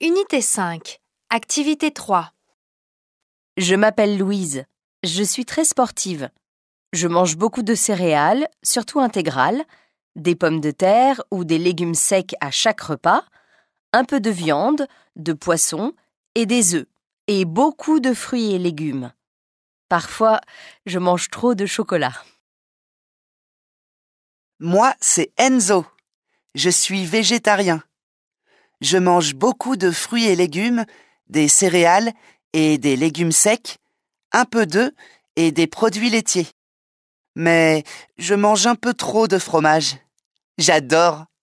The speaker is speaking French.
Unité 5. Activité 3. Je m'appelle Louise. Je suis très sportive. Je mange beaucoup de céréales, surtout intégrales, des pommes de terre ou des légumes secs à chaque repas, un peu de viande, de poisson et des œufs, et beaucoup de fruits et légumes. Parfois, je mange trop de chocolat. Moi, c'est Enzo. Je suis végétarien. Je mange beaucoup de fruits et légumes, des céréales et des légumes secs, un peu d'œufs et des produits laitiers. Mais je mange un peu trop de fromage. J'adore!